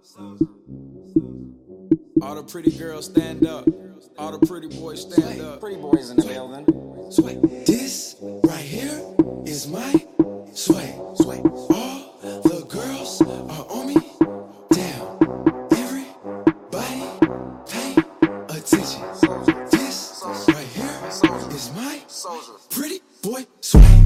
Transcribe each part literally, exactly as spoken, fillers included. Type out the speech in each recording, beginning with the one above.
All the pretty girls stand up. All the pretty boys stand up. Pretty boys in the building. Sway. This right here is my sway. Sway. All the girls are on me. Damn. Everybody pay attention. This right here is my pretty boy sway.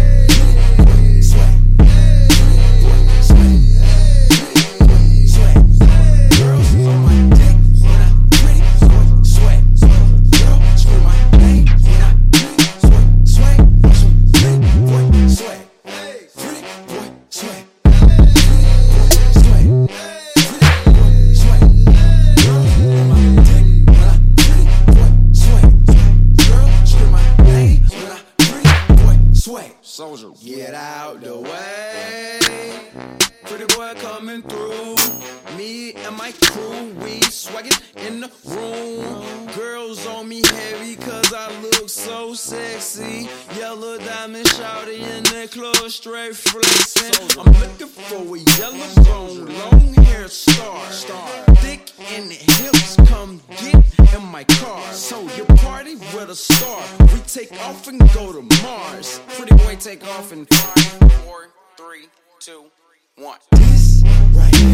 Soldier. Get out the way. Pretty boy coming through. Me and my crew, we swaggin' in the room. Girls on me heavy cause I look so sexy. Yellow diamond shouty in the club, straight flexin'. I'm looking for a yellow bone, long hair star. Thick in the hips, come get in my car. So you party with a star. We take off and go to Mars. Pretty boy take off in five, four, three, two, one. This right